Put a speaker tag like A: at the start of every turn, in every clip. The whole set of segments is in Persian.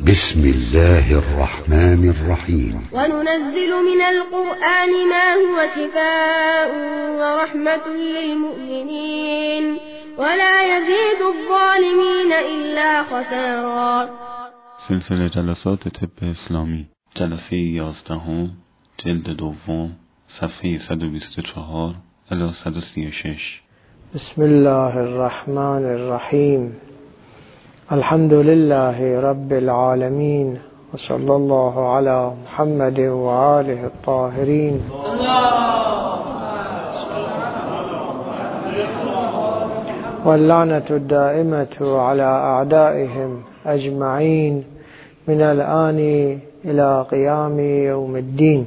A: بسم الله الرحمن الرحيم.
B: وننزل من القرآن ما هو شفاء ورحمة للمؤمنين ولا يزيد الظالمين إلا خسارا.
C: سلسله جلسات طب اسلامی، جلسه 11، جلد دوم، صفحه 124 الی 136.
D: بسم الله الرحمن الرحیم. الحمد لله رب العالمین و صلی الله علی محمد و آله الطاهرین. واللعنة الدائمة على أعدائهم أجمعين من الآن إلى قيام يوم الدين.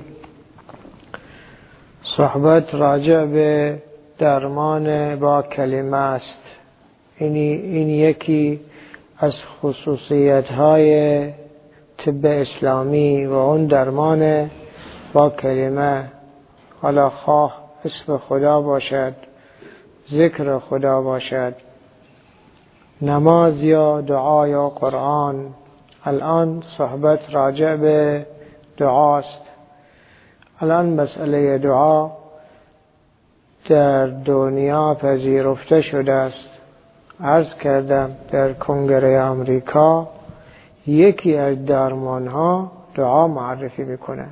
D: صحبت راجع به درمان با کلمه است. این یکی از خصوصیت‌های طب اسلامی و اون درمان با کلمه، حالا خواه اسم خدا باشد، ذکر خدا باشد، نماز یا دعا یا قرآن. الان صحبت راجع به دعاست. الان مسئله دعا در دنیا پذیرفته شده است. عرض کردم در کنگره آمریکا یکی از درمانها دعا معرفی میکنه.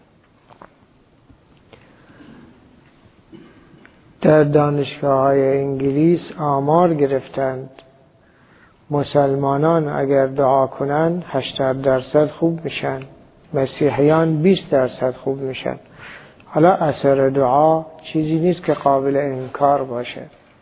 D: در دانشگاه‌های انگلیس آمار گرفتند مسلمانان اگر دعا کنند 80% خوب میشن، مسیحیان 20% خوب میشن. حالا اثر دعا چیزی نیست که قابل انکار باشه.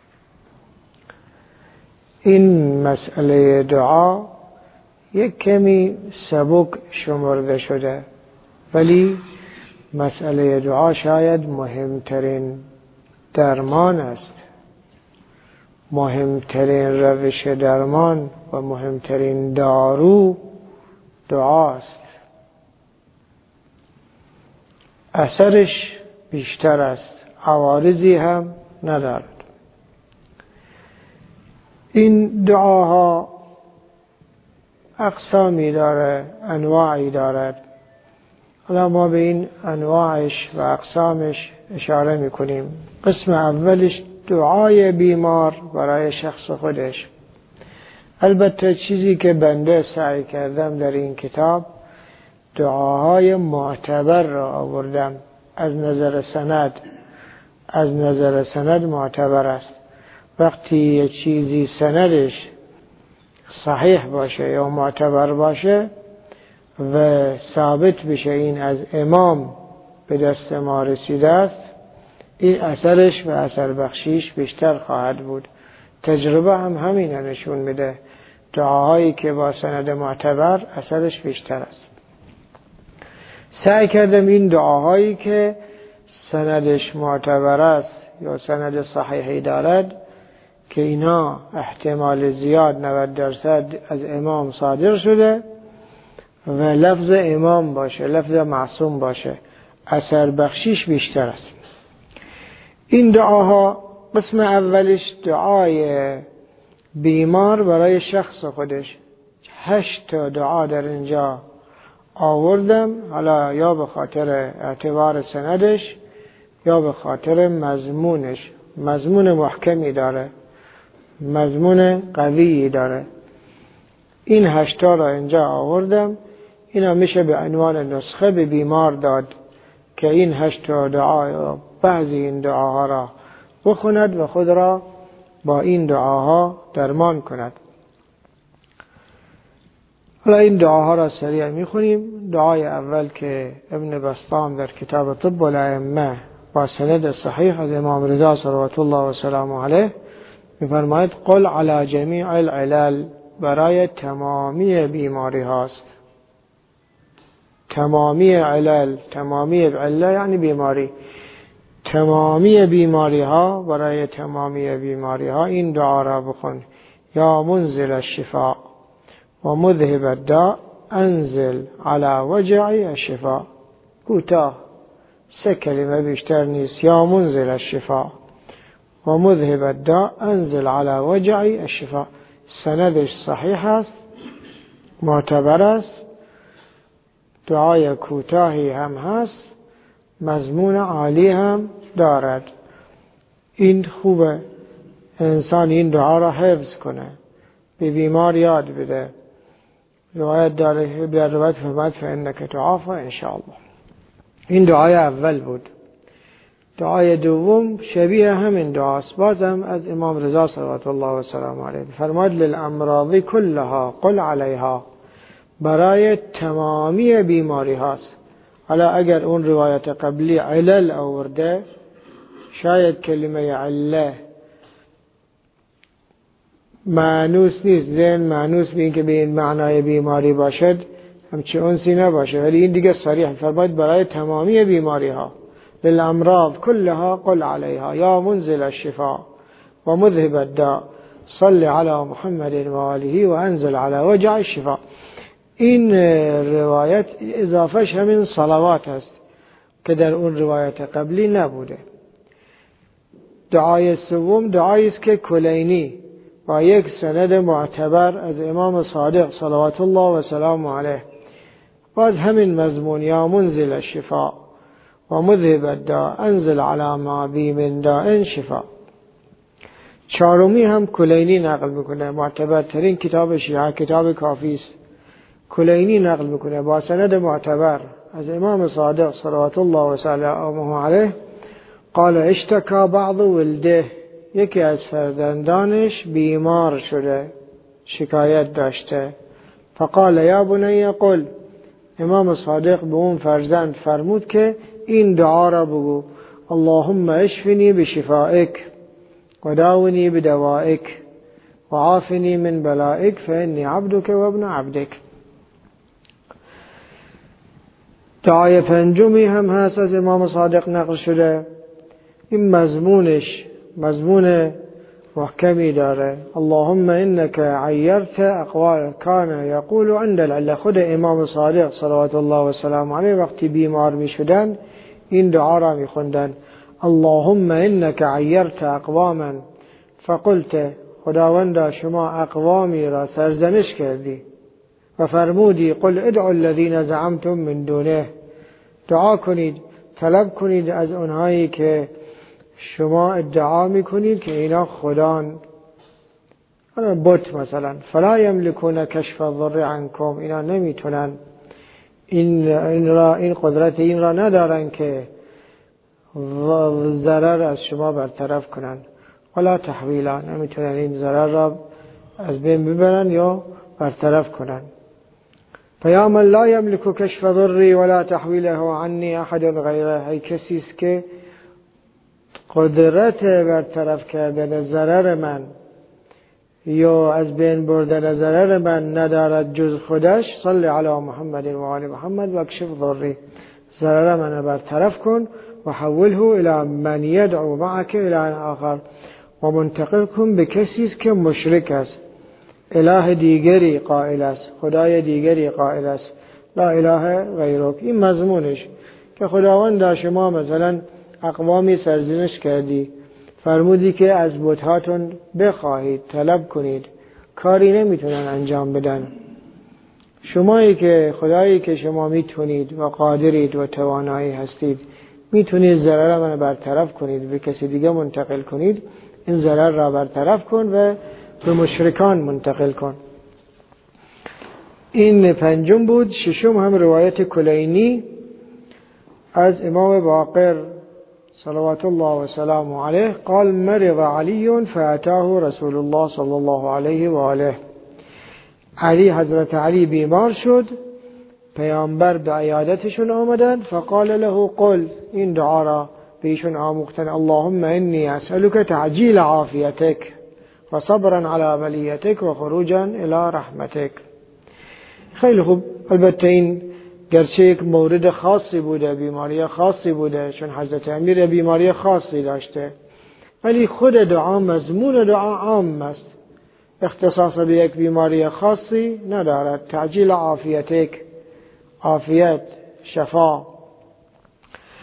D: این مسئله دعا یک کمی سبک شمرده شده، ولی مسئله دعا شاید مهمترین درمان است. مهمترین روش درمان و مهمترین دارو دعاست. اثرش بیشتر است، عوارضی هم ندارد. این دعاها اقسامی داره، انواعی دارد. حالا ما به این انواعش و اقسامش اشاره میکنیم. قسم اولش دعای بیمار برای شخص خودش. البته چیزی که بنده سعی کردم در این کتاب دعاهای معتبر را آوردم. از نظر سند معتبر است. وقتی یه چیزی سندش صحیح باشه یا معتبر باشه و ثابت بشه این از امام به دست ما رسیده است، این اثرش و اثر بخشیش بیشتر خواهد بود. تجربه هم همین نشون میده. دعاهایی که با سند معتبر اثرش بیشتر است. سعی کردم این دعاهایی که سندش معتبر است یا سند صحیحی دارد که اینا احتمال زیاد 90% از امام صادر شده و لفظ امام باشه، لفظ معصوم باشه، اثر بخشیش بیشتر است. این دعاها قسم اولش دعای بیمار برای شخص خودش. 8 تا دعا در اینجا آوردم، حالا یا به خاطر اعتبار سندش یا به خاطر مضمونش. مضمون محکمی داره، مضمون قویی داره. این 8 تا را اینجا آوردم. اینا میشه به عنوان نسخه به بیمار داد که این 8 تا دعا یا بعضی این دعاها را بخوند و خود را با این دعاها درمان کند. حالا این دعاها را سریع میخونیم. دعای اول که ابن بسطام در کتاب طب الائمه با سند صحیح از امام رضا صلوات الله و سلامه علیه میفرماید قل علی جمیع العلل، برای تمامی بیماری هاست. تمامی علل، تمامی عله یعنی بیماری. تمامی بیماری ها، برای تمامی بیماری ها این دعا را بخون. یا منزل الشفاء و مذهب الداء انزل على وجعی الشفاء. کوتاه، 3 کلمه بیشتر نیست. یا منزل الشفاء و مذهب الداء انزل على وجعی الشفاء. سندش صحیح است، معتبر است، دعای کوتاهی هم هست، مضمون عالی هم دارد. این خوبه انسان این دعا را حفظ کنه، به بیمار یاد بده. روایت داره، در روایت فرمود فإنک تعافی انشاءالله. این دعای اول بود. دعای دوم شبیه همین دعاست، بازم از امام رضا صلوات الله و سلام علیه. فرمود للامراض کلها قل علیها، برای تمامی بیماری هاست. حالا اگر اون روایت قبلی علل آورده، شاید کلمه عله معنوس نیست، ذهن معنوس به این که به این معنای بیماری باشد، همچه انسی نباشه، ولی این دیگه صریح فرمود برای تمامی بیماری ها. للامراض کلها قل علیها یا منزل الشفاء و مذهب الداء صل علی محمد و آله و انزل علی وجع الشفاء. این روایت اضافهش همین صلوات است که در اون روایت قبلی نبوده. دعای سوم دعایی است که کلینی با یک سند معتبر از امام صادق صلوات الله و سلام علیه، باز همین مضمون یا منزل الشفاء و مذهب الداء انزل علی ما بی من داء شفاء. چهارمی هم کلینی نقل میکنه، معتبرترین کتاب شیعه کتاب کافی است. کلینی نقل میکنه با سند معتبر از امام صادق صلوات الله و سلامه علیه قال اشتکا بعض ولده، یکی از فرزندانش بیمار شده، شکایت داشته. فقال یا بنی قل، امام صادق به اون فرزند فرمود که این دعا را بگو: اللهم اشفنی بشفائک و داونی بدوائک و عافنی من بلائک فانی عبدک و ابن عبدک. دعای پنجمی هم هست از امام صادق نقل شده. این مضمونش مضمون محکمی داره. اللهم انك عیرت اقوال کان یقول عند العله. خود امام صادق صلوات الله و سلام علیه وقتی بیمار می شدن این دعا را می خوندن: اللهم انك عیرت اقواما فقلت، خداوندا شما اقوامی را سرزنش کردی و فرمودی قل ادعوا الذين زعمتم من دونه، دعا کنید، طلب کنید از اونهایی که شما ادعا میکنید که اینا خدان، بت مثلا، فلا یملکون کشف الضر عنکم، اینا نمیتونن این قدرت این را ندارن که ضرر از شما برطرف کنن، ولا تحویلا، نمیتونن این ضرر را از بین ببرن یا برطرف کنن. فیا من لا یملک کشف ضری ولا تحویله عنی احد غیره، ای کسی است که قدرت برطرف کردن ضرر من یا از بین بردن ضرر من ندارد جز خودش، صل علی محمد و آل محمد و اکشف ضری، ضرر من برطرف کن و حوله الی من یدعو معک الی آخر، و منتقل کن به کسی است که مشرک است، اله دیگری قائل است، خدای دیگری قائل است، لا اله غیرک. این مضمونش که خداوند شما مثلا اقوامی سرزنش کردی، فرمودی که از بت‌هاتون بخواهید، طلب کنید، کاری نمیتونن انجام بدن. شمایی که خدایی که شما میتونید و قادرید و توانایی هستید، میتونید ضرر من برطرف کنید، به کسی دیگه منتقل کنید، این ضرر را برطرف کن و به مشرکان منتقل کن. این پنجم بود. ششم هم روایت کلینی از امام باقر صلوات الله و سلام علیه قال مرض علی فاتاه رسول الله صلی الله علیه و آله. حضرت علی بیمار شد، پیامبر به عیادتشون آمدند، فقال له قل، این دعا را بهشون آموختن: اللهم انی اسألک تعجیل عافیتک و صبرا علی بلیتک و خروجا الی رحمتک. خیلی خوب. البته این گرچه یک مورد خاصی بوده، بیماری خاصی بوده، چون حضرت امیر بیماری خاصی داشته، ولی خود دعا، مضمون دعا عام است، اختصاص به یک بیماری خاصی ندارد. تعجیل عافیتک، عافیت، شفا.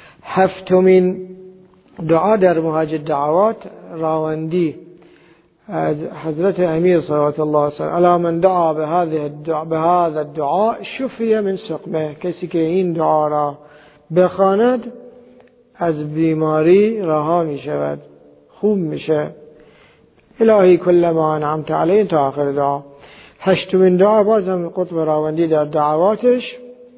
D: هفتمین دعا در مهاج دعوات راوندی از حضرت امیر صلوات الله علیه الا من دعا بهذا الدعاء شفی من سقمه، کسی که این دعا را بخواند از بیماری رها می شود، خوب میشه. الهی کل ما انعمت علیه تا آخر دعا. هشتمین دعا بازم قطب راوندی در دعواتش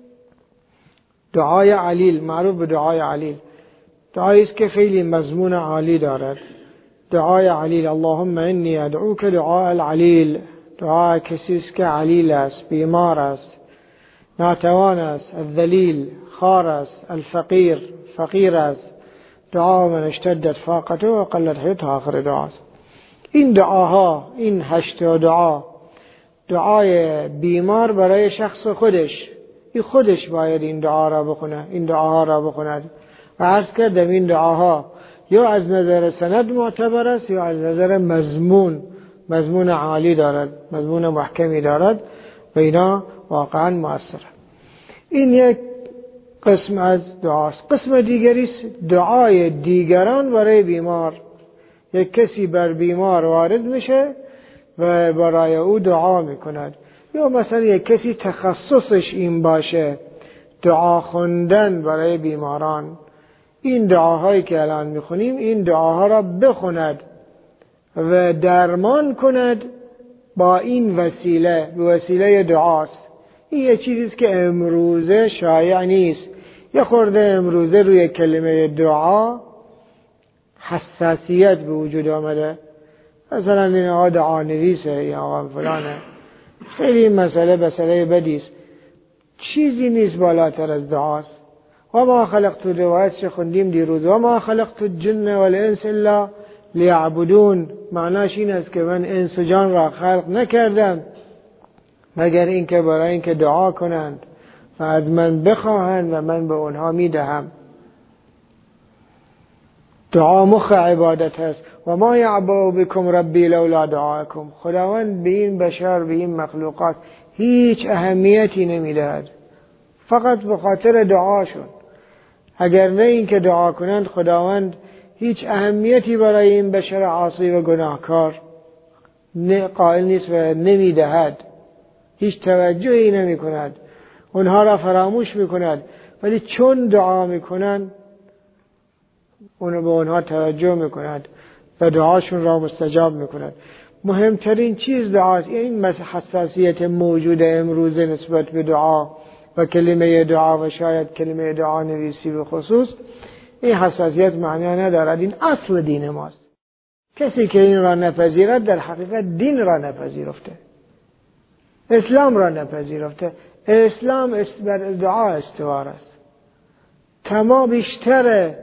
D: دعای علیل، معروف به دعای علیل، دعایی است که خیلی مضمون عالی دارد. دعای علیل، اللهم انی ادعوک دعاء العلیل، دعای کسی است که علیل است، بیمار است، ناتوان است، الذلیل خار است، الفقیر فقیر است. دعا من اشتدت فاقته و قلت حیته آخر دعاست. این دعاها، این 8 دعا، دعای بیمار برای شخص خودش، این خودش باید این دعا را بخونه، این دعاها را بخوند. و عرض کردم این دعاها یا از نظر سند معتبر است یا از نظر مضمون عالی دارد، مضمون محکمی دارد و اینا واقعا مؤثر. این یک قسم از دعاست. قسم دیگری است دعای دیگران برای بیمار. یک کسی بر بیمار وارد میشه و برای او دعا میکند، یا مثلا یک کسی تخصصش این باشه دعا خوندن برای بیماران. این دعاهایی که الان میخونیم این دعاها را بخوند و درمان کند با این وسیله، به وسیله دعاست. این یه چیزیست که امروزه شایع نیست. یه خورده امروزه روی کلمه دعا حساسیت به وجود آمده. مثلا این آقا دعا نویسه یا آقا فلانه، خیلی مسئله بدیست. چیزی نیست بالاتر از دعاست. و ما خلقت، روایتش خوندیم دیروز، و ما خلقت الجن والانس الا لیعبدون. معناش این است که من انس و جان را خلق نکردم مگر اینکه برای اینکه دعا کنند و از من بخواهند و من به اونها میدهم. دعا مخ عبادت است. و ما یعبأ بکم ربی لولا دعاکم. خداوند به این بشر، به این مخلوقات هیچ اهمیتی نمیدهد فقط به خاطر دعاشون. اگر نه این که دعا کنند خداوند هیچ اهمیتی برای این بشر عاصی و گناهکار قائل نیست و نمیدهد، هیچ توجهی نمی کند، اونها را فراموش می کند. ولی چون دعا می کنند اونو به اونها توجه می کند و دعاشون را مستجاب می کند. مهمترین چیز دعاست. این حساسیت موجود امروزه نسبت به دعا و کلمه دعا و شاید کلمه دعا نویسی به خصوص، این حساسیت معنی ندارد. این اصل دین ماست. کسی که این را نپذیرد در حقیقت دین را نپذیرفته، اسلام را نپذیرفته. اسلام بر دعا استوار است. تمام بیشتر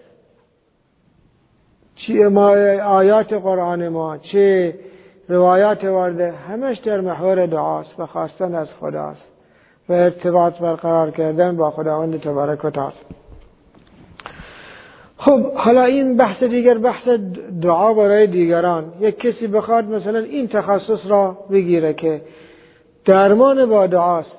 D: چه آیات قرآن ما چه روایات وارده همش در محور دعاست و خواستن از خداست و ارتباط برقرار کردن با خداوند تبارک و تعالی. خب حالا این بحث دیگر، بحث دعا برای دیگران. یک کسی بخواد مثلا این تخصص را بگیره که درمان با دعاست،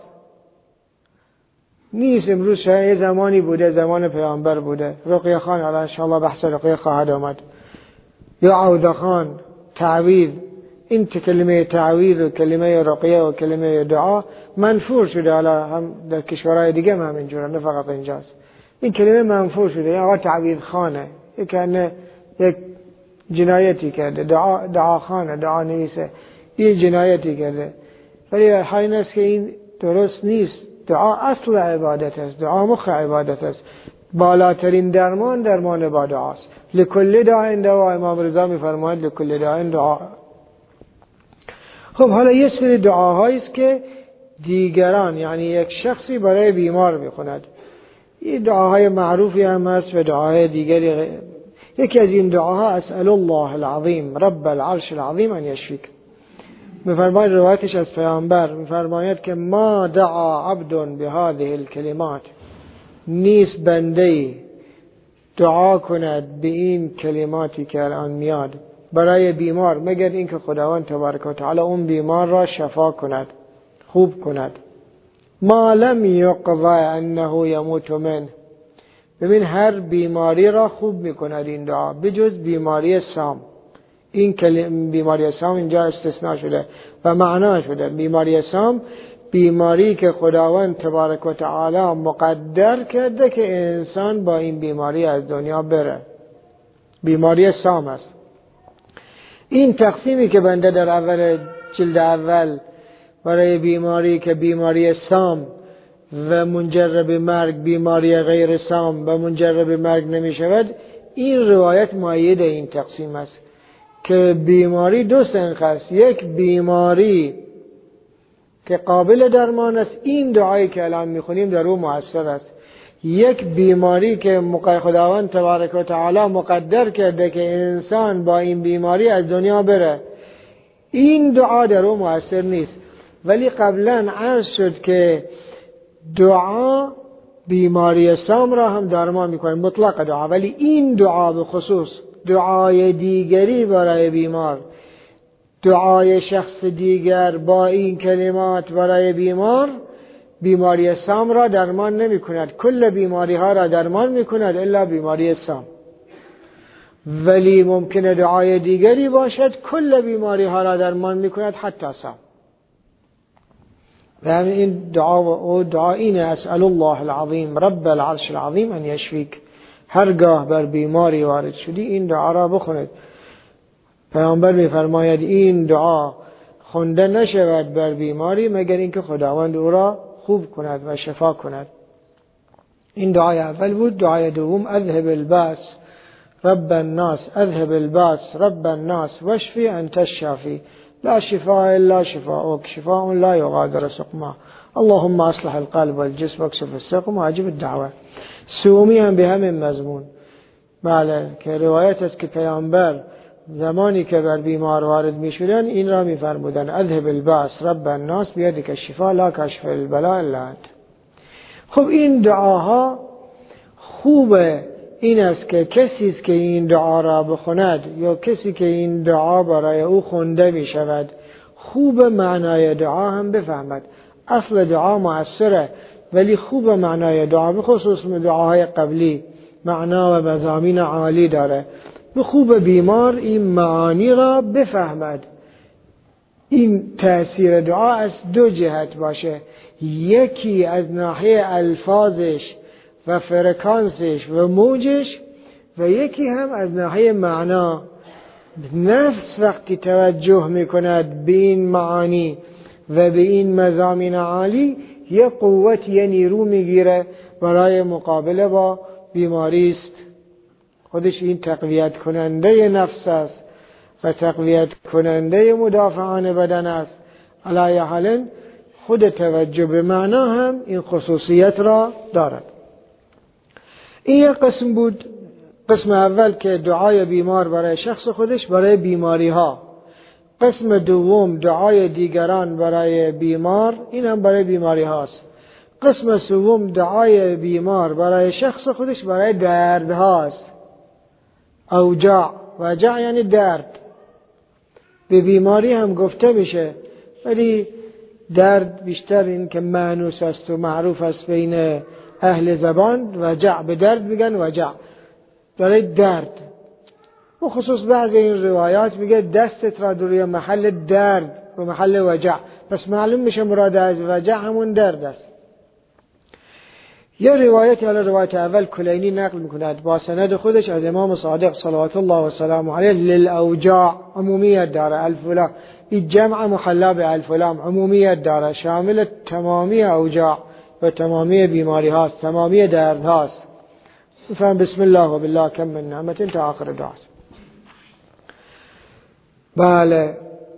D: نیست. امروز شاید زمانی بوده، زمان پیامبر بوده، رقیه خان، الان انشاءالله بحث رقیه خواهد آمد، یا عوده خان، تعویذ. این کلمه تعویذ و کلمه رقیه و کلمه دعا منفور شده، حالا هم در کشورهای دیگه هم اینجوره، نه فقط اینجاست. این کلمه منفور شده. یا آقا تعویذ خانه، یک جنایتی کرده، دعا خانه، دعا نویسه، این جنایتی کرده. ولی حین است که این درست نیست. دعا اصل عبادت است، دعا مخ عبادت است. بالاترین درمان با دعاست. لکل داء دوا، امام رضا میفرماید لکل داء دعا. خب حالا یه سری دعاهایی است که دیگران، یعنی یک شخصی برای بیمار میخوند. این دعاهای معروفی هم هست و دعاهای دیگری. یکی از این دعاها اسأل الله العظیم رب العرش العظیم ان یشفیک. میفرماید روایتش از پیامبر، میفرماید که ما دعا عبد بهذه الکلمات، نیست بنده‌ای دعا کند به این کلماتی که الان میاد برای بیمار مگر اینکه خداوند تبارک و تعالی اون بیمار را شفا کند، خوب کند. ما لم یقضى انه یموت منه. ببین هر بیماری را خوب میکند این دعا، بجز بیماری سام. این بیماری سام اینجا استثناء شده و معنا شده. بیماری سام بیماری که خداوند تبارک و تعالی مقدر کرده که انسان با این بیماری از دنیا بره. بیماری سام است. این تقسیمی که بنده در اول جلد اول برای بیماری که بیماری سام و منجر به مرگ، بیماری غیر سام و منجر به مرگ نمی شود، این روایت مؤید این تقسیم است که بیماری دو صنف است. یک بیماری که قابل درمان است، این دعایی که الان میخونیم در او مؤثر است. یک بیماری که خداوند تبارک و تعالی مقدر کرده که انسان با این بیماری از دنیا بره، این دعا در او مؤثر نیست. ولی قبلا عرض شد که دعا بیماری سام را هم درمان میکنه، مطلق دعا. ولی این دعا به خصوص دعای دیگری برای بیمار، دعای شخص دیگر با این کلمات برای بیمار، بیماری سام را درمان نمی کند. کل بیماری ها را درمان می کند الا بیماری سام. ولی ممکنه دعای دیگری باشد کل بیماری ها را درمان می کند حتی سام. و این دعا اینه: اسأل الله العظیم رب العرش العظیم ان یشفیک. هرگاه بر بیماری وارد شدی این دعا را بخونید. پیامبر می‌فرماید این دعا خونده نشود بر بیماری مگر اینکه خداوند او را خوب کند و شفا کند. این دعای اول بود. دعای دوم: اذهب الباس رب الناس، اذهب الباس رب الناس واشفی انت الشافی لا شفاء الا شفاءك شفاء لا يغادر سقما اللهم اصلح القلب والجسم واكشف السقم واجب الدعوه. سومی هم به همین مضمون. بله، که روایت است که پیامبر زمانی که بر بیمار وارد می شدن این را می فرمودن: اذهب الباس رب الناس بیدک الشفاء لا کاشف البلاء الا انت. خب این دعاها خوبه این است که کسی است که این دعا را بخوند یا کسی که این دعا برای او خونده می شود خوب معنای دعا هم بفهمد. اصل دعا مؤثره ولی خوب معنای دعا، به خصوص دعاهای قبلی معنا و مضامین عالی داره. به خوب بیمار این معانی را بفهمد. این تأثیر دعا از دو جهت باشه: یکی از ناحیه الفاظش و فرکانسش و موجش، و یکی هم از ناحیه معنا. نفس وقتی توجه میکند به این معانی و به این مضامین عالی، یه قوت، یه نیرو میگیره برای مقابله با بیماری است. خودش این تقویت کننده نفس است و تقویت کننده مدافعان بدن است. علی حال خود توجه به معنا هم این خصوصیت را دارد. این یک قسم بود. قسم اول که دعای بیمار برای شخص خودش برای بیماری ها. قسم دوم دعای دیگران برای بیمار، این هم برای بیماری هاست. قسم سوم دعای بیمار برای شخص خودش برای درد هاست. اوجاع، وجع یعنی درد. به بیماری هم گفته میشه ولی درد بیشتر این که مانوس است و معروف است بین اهل زبان. وجع به درد میگن، وجع برای درد. و خصوص بعض این روایات میگه دستت را روی محل درد و محل وجع، پس معلوم میشه مراد از وجع همون درد است. یه روایت، حالا روایت اول کلینی نقل میکند با سند خودش از امام صادق صلوات الله و سلام علیه: للاوجاع، عمومیت داره. الفلام این جمع محلا به الفلام، عمومیت داره، شامل تمامی اوجاع و تمامی بیماری هاست، تمامی درد هاست. فهم بسم الله و بالله کم من نعمت تا آخر دعا. بله،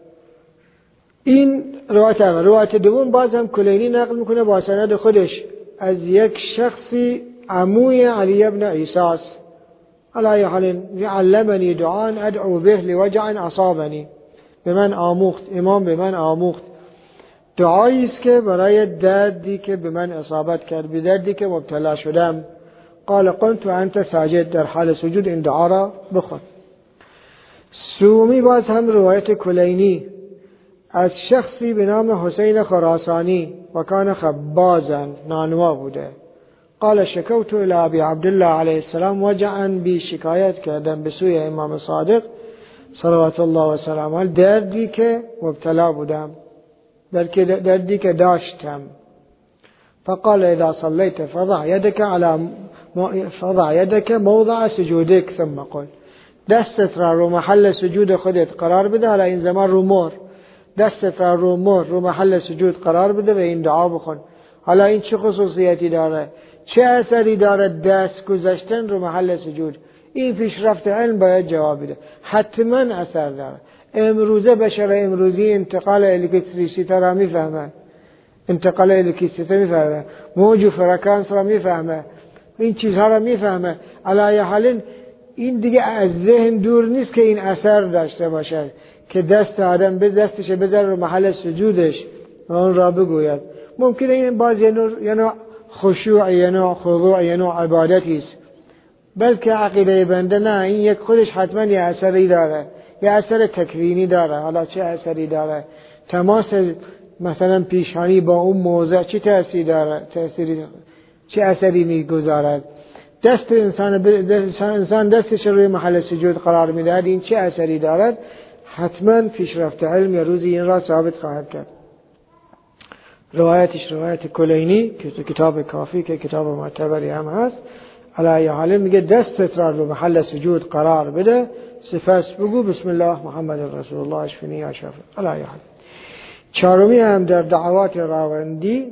D: این روایت اول. روایت دوم باز هم کلینی نقل میکنه با سند خودش از یک شخصی عموی علی ابن عیساس: علی حال علمنی دعان ادعو به لوجع اصابنی. به من آموخت، امام به من آموخت دعایی است که برای دردی که به من اصابت کرد، به دردی که مبتلا شدم. قال قلت انت ساجد، در حال سجود این دعا را بخون. سومی باز هم روایت کلینی از شخصی به نام حسین خراسانی و کان خبازا، نانوا بوده. قال شکوت الى ابی عبدالله علیه السلام وجعا بی، شکایت کردم به سوی امام صادق صلوات الله و سلامه علیه دردی که مبتلا بودم، دردی که داشتم. فقال اذا صليت فضع يدك موضع سجودك ثم قل، دستت را رو محل سجود خودت قرار بده، حالا این زمان رو مهر، دستت را رو مهر رو محل سجود قرار بده و این دعا بخون. حالا این چه خصوصیتی داره؟ چه اثری داره دست گذاشتن رو محل سجود؟ این پیشرفت علم باید جواب بده. حتما اثر داره. امروزه بشر امروزی انتقال الکتریسیته را میفهمه، انتقال الکتریسیته میفهمه، موج و فرکانس را میفهمه، این چیزها را میفهمه. علی حال این دیگه از ذهن دور نیست که این اثر داشته باشه که دست آدم به دستش بذاره رو محل سجودش و اون را بگوید. ممکنه این باز یه نوع خشوع، یه نوع خضوع، یه نوع عبادتی است، بلکه عقیده بنده نه، این یک خودش حتما یه اثری داره، یه اثر تکوینی داره. حالا چه اثری داره؟ تماس مثلا پیشانی با اون موضع چه تأثیری داره؟ چه اثری میگذارد؟ دست انسان دستش روی محل سجود قرار میدهد، این چه اثری دارد؟ حتما پیشرفت علم یا روزی این را ثابت خواهد کرد. روایتش روایت کلینی که کتاب کافی که کتاب معتبری هم هست. علی حال میگه دستت را رو محل سجود قرار بده، سپس بگو بسم الله محمد رسول الله اشفنی یا شفا. علی حال چهارمی هم در دعوات راوندی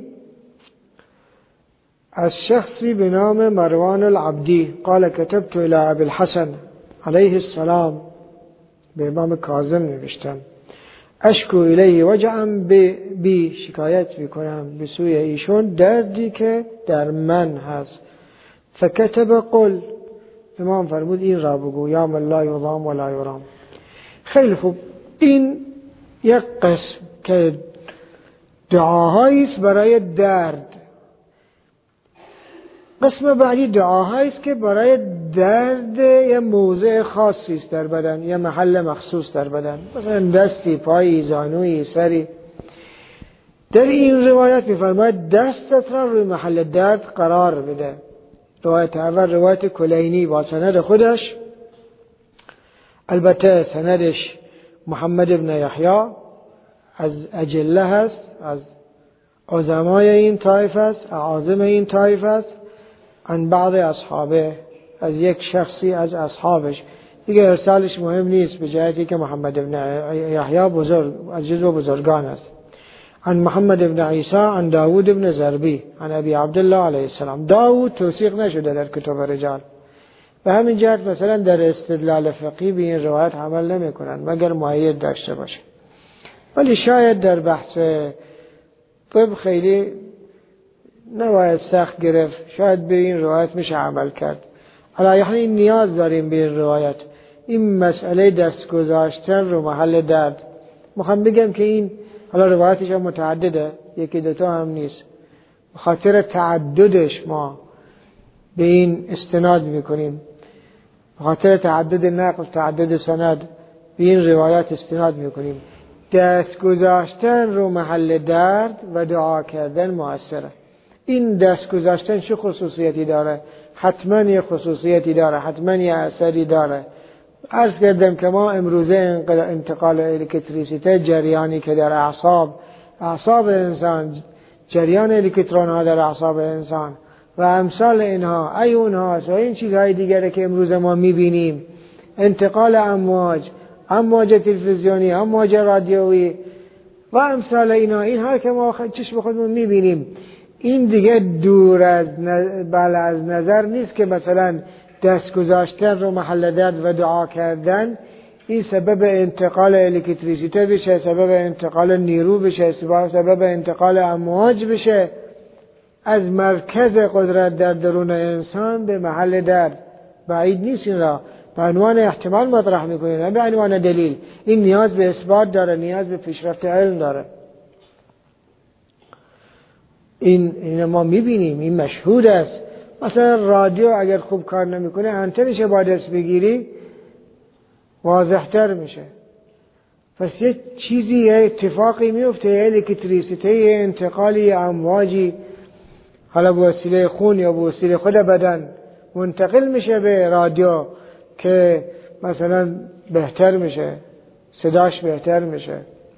D: از شخصی به نام مروان العبدی قال كتبت الى ابي الحسن علیه السلام، به امام کاظم نوشتم، اشکو الیه وجعم بی شکایت میکنم به سوی ایشون دردی که در من هست. فکتب قل، امام فرمود این را بگو یا من لا یضام ولا یرام. خیلی خوب، این یک قسم که دعاهایی است برای درد. قسم بعدی دعاهایی است که برای درد یه موضع خاصی است در بدن، یه محل مخصوص در بدن، مثلا دستی، پایی، زانویی، سری. در این روایت می‌فرماید دستت را روی محل درد قرار بده. روایت اول روایت کلینی با سند خودش، البته سندش محمد ابن یحیی از اجله هست، از عظمای این طایفه است، اعاظم این طایفه است، عن بعض اصحابه، از یک شخصی از اصحابش. دیگه ارسالش مهم نیست به جهتی که محمد ابن یحیی بزرگ از جزو بزرگان است. عن محمد ابن عیسی عن داود ابن زربی عن ابی عبدالله علیه السلام. داود توثیق نشده در کتب رجال، به همین جهت مثلا در استدلال فقهی به این روایت عمل نمی کنند مگر مؤید داشته باشه. ولی شاید در بحث طب خیلی نباید سخت گرفت، شاید به این روایت میشه عمل کرد. یعنی نیاز داریم به این روایت، این مسئله دست گذاشتن رو محل درد. میخوام بگم که این حالا روایتش هم متعدده، یکی دوتا هم نیست، بخاطر تعددش ما به این استناد میکنیم، بخاطر تعدد نقل، تعدد سند به این روایت استناد میکنیم. دست گذاشتن رو محل درد و دعا کردن مؤثره. این دست گذاشتن چه خصوصیتی داره؟ حتما یه خصوصیتی داره، حتما یه اثری داره. عرض کردم که ما امروزه انتقال الکتریسیته، جریانی که در اعصاب انسان، جریان الکترون ها در اعصاب انسان و امثال اینها، ایون ها و این چیزهای دیگره که امروز ما میبینیم، انتقال امواج تلویزیونی، امواج رادیویی و امثال اینها که ما چشم خودمون میبینیم، این دیگه دور از نظر نیست که مثلا دست گذاشتن رو محل درد و دعا کردن این سبب انتقال الکتریسیته بشه، سبب انتقال نیرو بشه، سبب انتقال امواج بشه از مرکز قدرت در درون انسان به محل درد. بعید نیست این را به عنوان احتمال مطرح میکنیم، نه به عنوان دلیل. این نیاز به اثبات داره، نیاز به پیشرفت علم داره. این ما میبینیم، این مشهود است. مثلا رادیو اگر خوب کار نمیکنه، انتنش با دست بگیری واضح‌تر میشه. پس یه چیزی، یه اتفاقی میفته، الکتریسیته، انتقالی امواجی، حالا به وسیله خون یا به وسیله خود بدن منتقل میشه به رادیو که مثلا بهتر میشه، صداش بهتر میشه.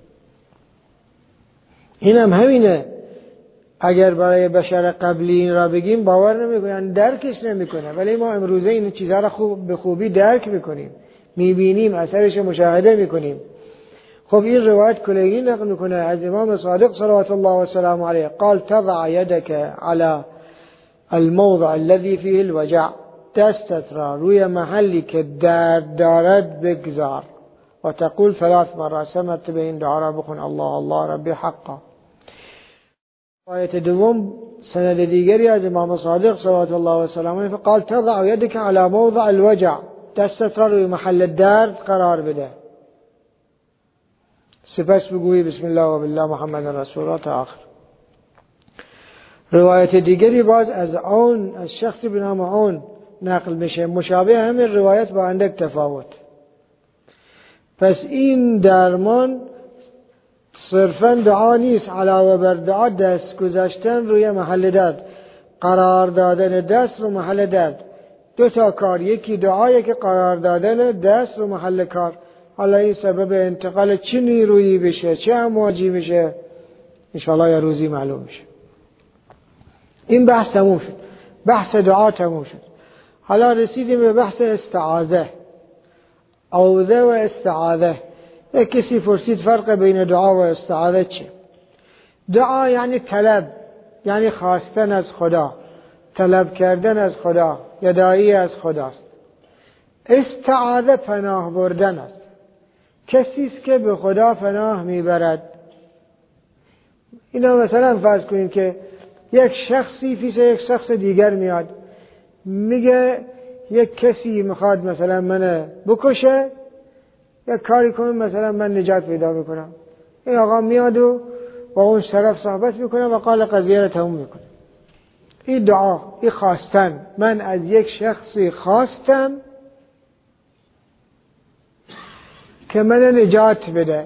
D: اینم همینه. اگر برای بشر قبلی این را بگیم باور نمیکنن، درکش نمیکنه، ولی ما امروزه این چیزها را به خوبی درک میکنیم، میبینیم، اثرش مشاهده میکنیم. خب این روایت کلیگی نقل میکنه از امام صادق صلوات الله و سلام علیه قال تضع يدك على الموضع الذي فيه الوجع، دستت را روی محلی که درد دارد بگذار و تقول 3 مرات، 3 مرتبه این دعا را بخون الله الله ربی حقا. آیت دوم سند دیگری از امام صادق صلوات الله و سلام علیه قال تضع يدك على موضع الوجع، دستت را روی محل درد قرار بده، سپس بگویی بسم الله و بالله محمد رسول الله تا آخر. روایت دیگری باز از شخصی به نام عون نقل میشه، مشابه همین روایت با اندک تفاوت. پس این درمان صرفا دعا نیست، علاوه بر دعا دست گذاشتن روی محل درد، قرار دادن دست رو محل درد. 2 تا کار، یکی دعا، یکی قرار دادن دست رو محل کار. حالا این سبب انتقال چه نیرویی بشه، چه امواجی بشه، انشاءالله یا روزی معلوم میشه. این بحث تموم شد، بحث دعا تموم شد. حالا رسیدیم به بحث استعاذه، عوذه و استعاذه. یک کسی پرسید فرق بین دعا و استعاذه چه؟ دعا یعنی طلب، یعنی خواستن از خدا، طلب کردن از خدا، یدایی از خداست. استعاذه پناه بردن است. کسی است که به خدا پناه میبرد. اینا مثلا فرض کنیم که یک شخصی پیش یک شخص دیگر میاد، میگه یک کسی میخواد مثلا من بکشه، یک کاری کنم مثلا من نجات پیدا میکنم. این آقا میاد و با اون طرف صحبت میکنه و قال قضیه رو تموم میکنه. این دعا، این خواستن، من از یک شخصی خواستم که من نجات بده،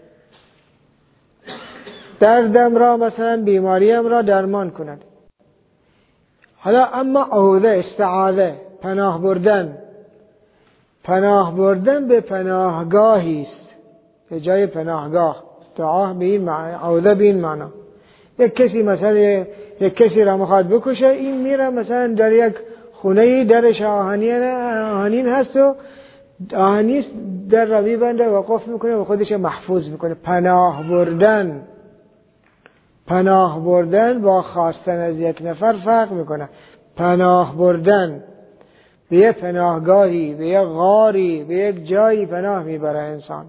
D: دردم را مثلا بیماریم را درمان کند. حالا اما عوذه، استعاذه، پناه بردن، پناه بردن به پناهگاهی است، به جای پناهگاه. دعا به این معنی، عوذه به این معنی. یک کسی مثلا یک کسی را میخواد بکشه، این میره مثلا در یک خونه درش آهنین هست و آهنیست، در را میبنده و قفل میکنه و خودش محفوظ میکنه. پناه بردن، پناه بردن با خواستن از یک نفر فرق میکنه. پناه بردن به یک پناهگاهی، به یک غاری، به یک جایی پناه میبره انسان.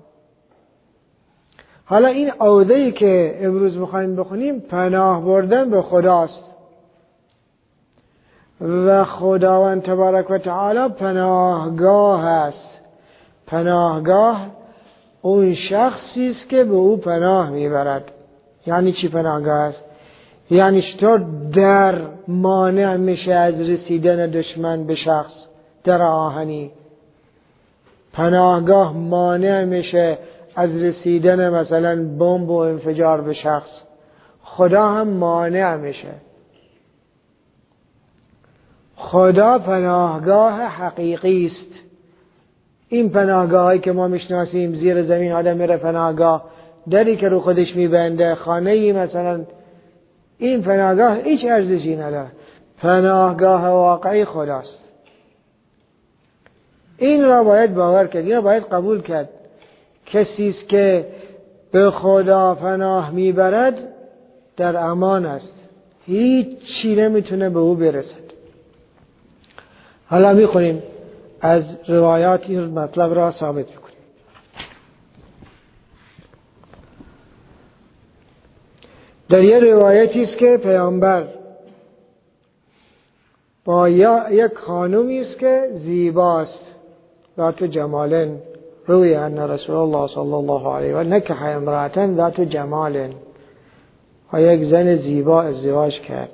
D: حالا این عوذه‌ای که امروز میخوایم بخونیم پناه بردن به خداست و خداوند تبارک و تعالی پناهگاه است. پناهگاه اون شخصی است که به او پناه میبرد. یعنی چی پناهگاه است؟ یعنی چطور در مانع میشه از رسیدن دشمن به شخص، در آهنی. پناهگاه مانع میشه از رسیدن مثلا بمب و انفجار به شخص. خدا هم مانع میشه. خدا پناهگاه حقیقی است. این پناهگاهی که ما میشناسیم، زیر زمین آدم میره پناهگاه، دری که رو خودش میبنده، خانه‌ای مثلا، این پناهگاه هیچ ارزشی نداره. پناهگاه واقعی خداست. این را باید باور کرد، این را باید قبول کرد. کسی است که به خدا پناه میبرد در امان است، هیچ چی نمیتونه به او برسد. حالا میخونیم از روایات این مطلب را ثابت میکنیم. در یه روایتی است که پیامبر با یک خانومی است که زیباست، ذات جمال، روی ان رسول الله صلی الله علیه و نکح امرأة ذات جمال، و یک زن زیبا ازدواج کرد.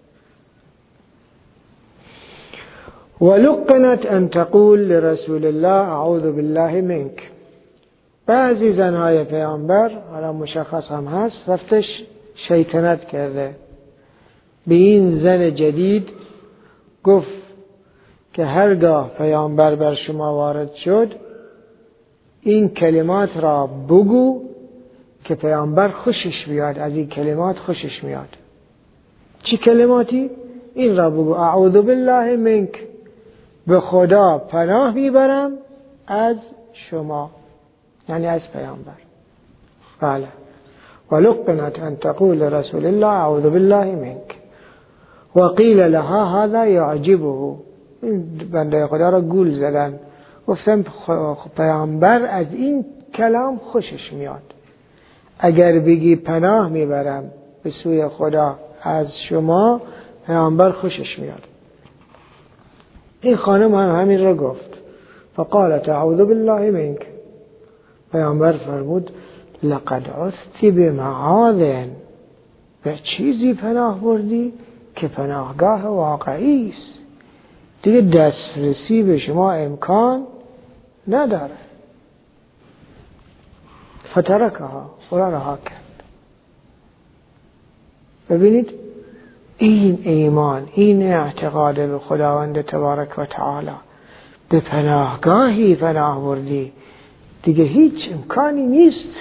D: ولقنت ان تقول لرسول الله اعوذ بالله منك. بعضی زنهای پیامبر، حالا مشخص هم هست، رفتش شیطنت کرده به این زن جدید، گفت که هرگاه پیامبر بر شما وارد شد این کلمات را بگو که پیامبر خوشش بیاد، از این کلمات خوشش میاد. چی کلماتی؟ این را بگو: اعوذ بالله منک، به خدا پناه میبرم از شما، یعنی از پیامبر. بله. ولقنت ان تقول رسول الله اعوذ بالله منک و قیل لها هذا یعجبه. این بنده خدا را گول زدن، گفتن پیامبر از این کلام خوشش میاد. اگر بگی پناه میبرم به سوی خدا از شما، پیامبر خوشش میاد. این خانم هم همین را گفت. فقالت اعوذ بالله منک. پیامبر فرمود لقد عذت بمعاذ، به چیزی پناه بردی که پناهگاه واقعی است، دیگه دسترسی به شما امکان نداره. فترکها، او را رها کرد. ببینید این ایمان، این اعتقاد به خداوند تبارک و تعالی، به پناهگاهی پناه بردی، دیگه هیچ امکانی نیست.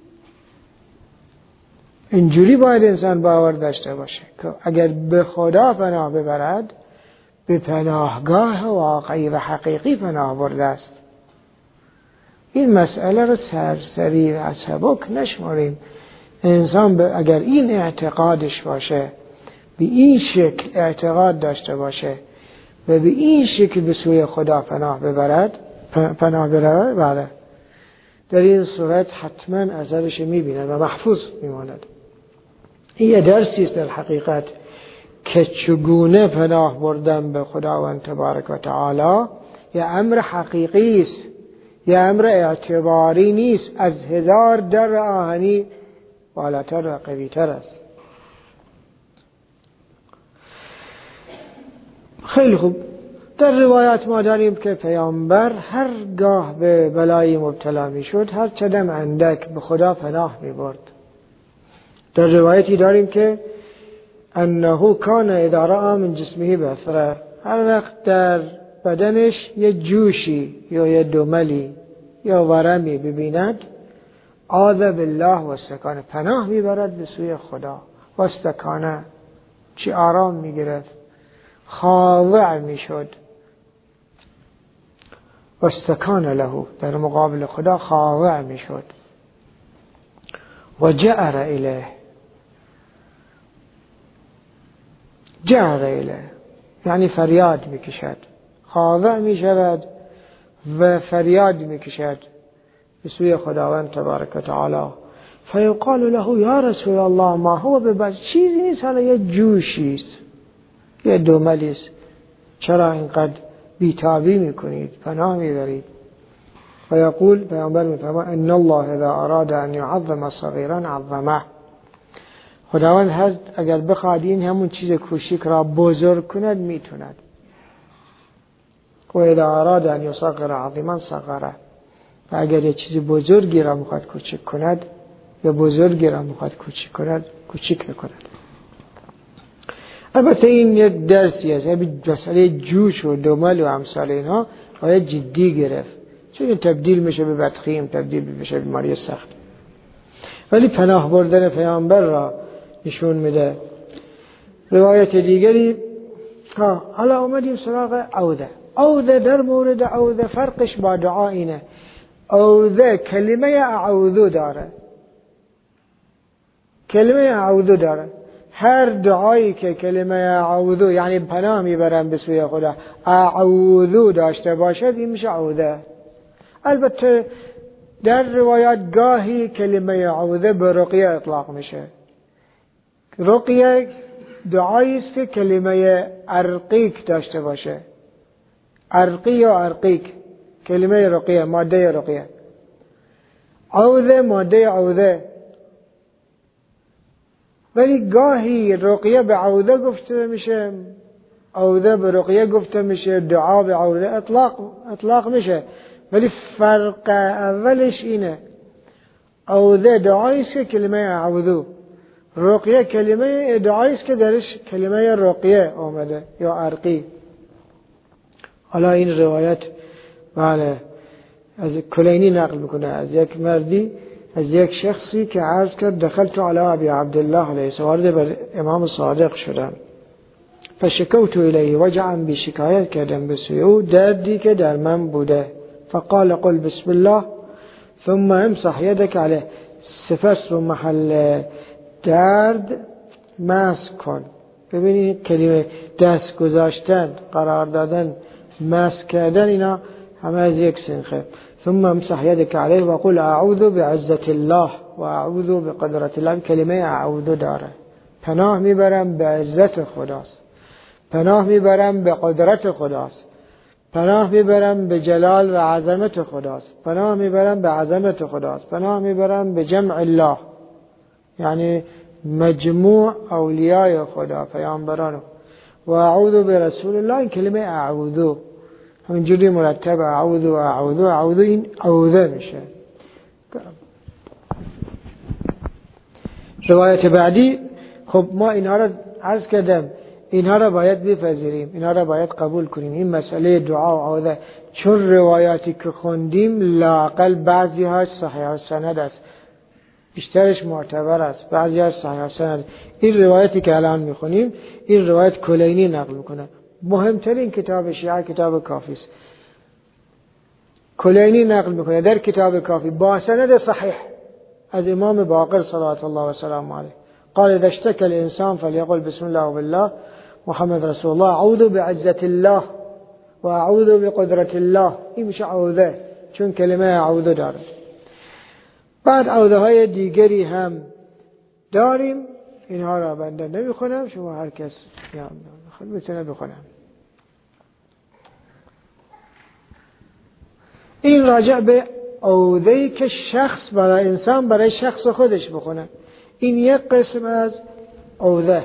D: اینجوری باید انسان باور داشته باشه که اگر به خدا پناه ببرد، به پناهگاه واقعی و حقیقی پناه برده است. این مسئله رو سرسری و سبک نشماریم. انسان اگر این اعتقادش باشه، به این شکل اعتقاد داشته باشه و به این شکل به سوی خدا پناه ببرد، بله، در این صورت حتما اثرش میبیند و محفوظ میماند. این یه درسی است در حقیقت که چگونه پناه بردن به خداوند تبارک و تعالی یه امر حقیقی است، یه امر اعتباری نیست، از 1000 در آهنی بالاتر و قوی‌تر است. خیلی خوب. در روایات ما داریم که پیامبر هرگاه به بلایی مبتلا می شد، هر چندم اندک به خدا پناه می برد. در روایتی داریم که انه کان اذا رأى من جسمه بثره، هر وقت در بدنش یه جوشی یا یه دملی یا ورمی ببیند، عاذ بالله و استکانه، پناه میبرد به سوی خدا. و استکانه، چی آرام میگرفت، خاضع میشد. و استکان له، در مقابل خدا خاضع میشد. و جأر الیه، جأر الیه یعنی فریاد میکشد، خاضع میشود و فریاد میکشد به سوی خداوند تبارک و تعالی. فیقال له یا رسول الله ما هو ببس، چیزی نیست، حالا یه جوشی است، یه دملی است، چرا اینقدر بیتابی میکنید، پناه میبرید؟ فیقول، پیامبر میفرماید ان الله اذا اراد ان يعظم صغیرا عظمه، خداوند هست اگر بخواد این همون چیز کوچیک را بزرگ کند میتوند. و اذا اراد ان يصغر عظیما صغره، و اگر یه چیز بزرگی را میخواد کوچیک کند یا بزرگی را میخواد کوچیک کند، کوچیک میکند. البته این یک درسی است، مسئله جوش و دمل و امثال اینها باید جدی گرفت، چون این تبدیل میشه به بدخیم، تبدیل میشه به بیماری سخت. ولی پناه بردن پیامبر را نشون میده. روایت دیگری، حالا اومدیم سراغ عوده. عوده، در مورد عوده فرقش با دعا اینه، عوده کلمه اعوذو داره، کلمه اعوذو داره. هر دعایی که کلمه اعوذو یعنی پناه میبرم به سوی خدا اعوذو داشته باشد، این میشه عوده. البته در روایات گاهی کلمه اعوذه به رقیه اطلاق میشه. رقیه دعایی است که کلمه ارقیک داشته باشه، ارقی یا ارقیک، کلمه رقیه، ماده رقیه. عوذه ماده عوذه، ولی گاهی رقیه به عوذه گفته میشه، عوذه به رقیه گفته میشه، دعا به عوذه اطلاق میشه. ولی فرق اولش اینه، عوذه دعایی است که کلمه اعوذو، رقیه دعایی است که درش کلمه رقیه آمده یا ارقی. حالا این روایت بله از کلینی نقل میکنه از یک مردی، از یک شخصی که عرض کرد دخلت علی ابی عبدالله علیه السلام، وارد بر امام صادق شدم، فشکوت الیه، وجعا بی شکایت کردم به سوی او دردی که در من بوده، فقال قل بسم الله ثم امسح یدک علیه، سپس رو محل درد مسح کن. ببینید کلمه دست گذاشتن، قرار دادن، مسح کردن، اینا همه از یک سنخه. ثم امسح یدک علیه و قل اعوذ بعزت الله و اعوذ بقدرت الله. کلمه اعوذ داره، پناه میبرم به عزت خداست، پناه میبرم به قدرت خداست، پناه میبرم به جلال و عظمت خداست، پناه میبرم به عظمت خداست، پناه میبرم به جمع الله، یعنی مجموع اولیای خدا، پیامبران. و اعوذ برسول الله، این کلمه اعوذ همینجوری مرتب اعوذ و اعوذ و اعوذ، این اعوذه میشه. روایت بعدی، خب ما اینها را عرض کردم، اینها را باید بپذیریم، اینها را باید قبول کنیم. این مسئله دعا و اعوذه، چون روایاتی که خوندیم لااقل بعضی هاش صحیح السند است، بیشترش معتبر است، بعضی هاش صحیح السند. این روایتی که الان میخونیم، این روایت کلینی نقل میکنه، مهمترین کتاب شیعه کتاب کافی است. کلینی نقل میکنه در کتاب کافی با سند صحیح از امام باقر صلوات الله و سلام علیه، قال اذا اشتكى الانسان فليقل بسم الله وبالله محمد رسول الله اعوذ بعزت الله و اعوذ بقدرت الله. این میشه اعوذه، چون کلمه اعوذ داره. بعد اعوذه های دیگری هم داریم، اینها را بنده نمیخونم، شما هر کس میتونه بخونم. این راجع به اعوذه‌ای که شخص برای انسان، برای شخص خودش بخونه. این یک قسم از اعوذه.